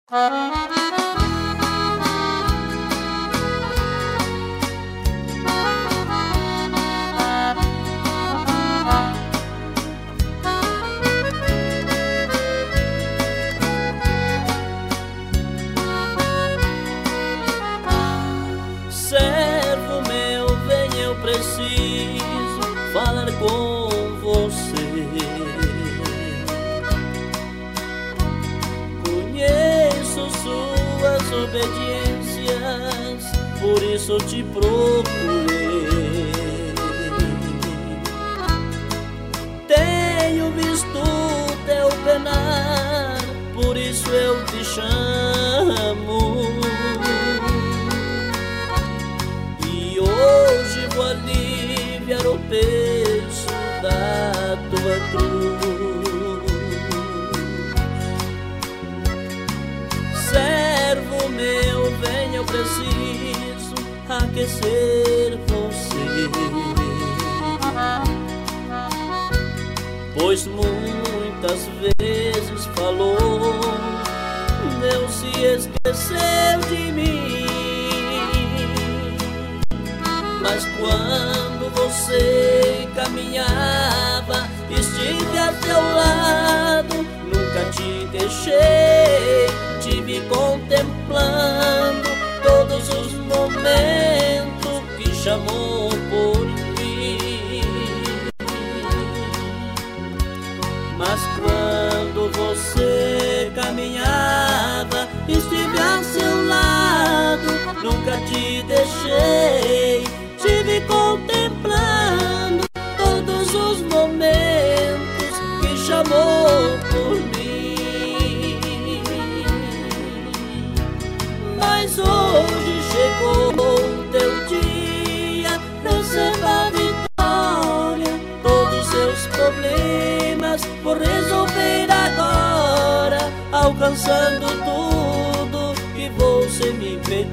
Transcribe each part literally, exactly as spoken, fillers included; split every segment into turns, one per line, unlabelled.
Servo meu, vem, eu preciso falar com você. Conheço suas obediências, por isso te procurei. Tenho visto teu penar, por isso eu te chamo. E hoje vou aliviar o peso da tua cruz. Servo meu, vem, eu preciso aquecer você, pois muitas vezes falou, Deus se esqueceu de mim. Mas quando você caminhava, estive a teu lado, nunca te deixei, te vi contemplando todos os momentos que chamou por mim. Mas quando você caminhava, estive a seu lado, nunca te deixei, te vi contemplando todos os momentos que chamou por mim. Mas hoje chegou o teu dia, receba a vitória, todos os seus problemas por resolver agora, alcançando tudo que você me pediu.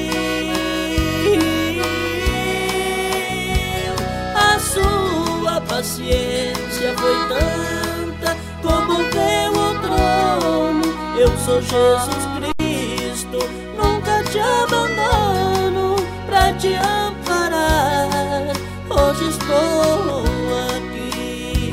A sua paciência foi tanta como veio o trono. Eu sou Jesus Cristo, nunca te abandono pra te amparar. Hoje estou aqui.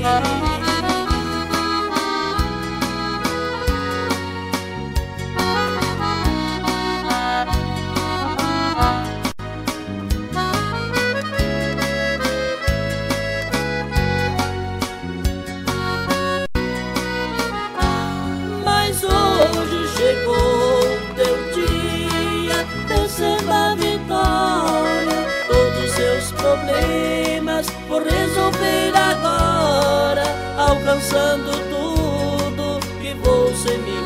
Hoje chegou o teu dia, receba a vitória, todos os seus problemas por resolver agora, alcançando tudo que você me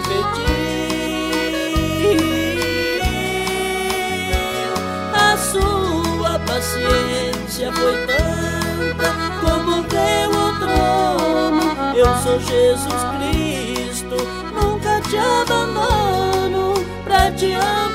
pediu. A sua paciência foi tanta como veio o trono. Eu sou Jesus Cristo, nunca te abandono pra te amar.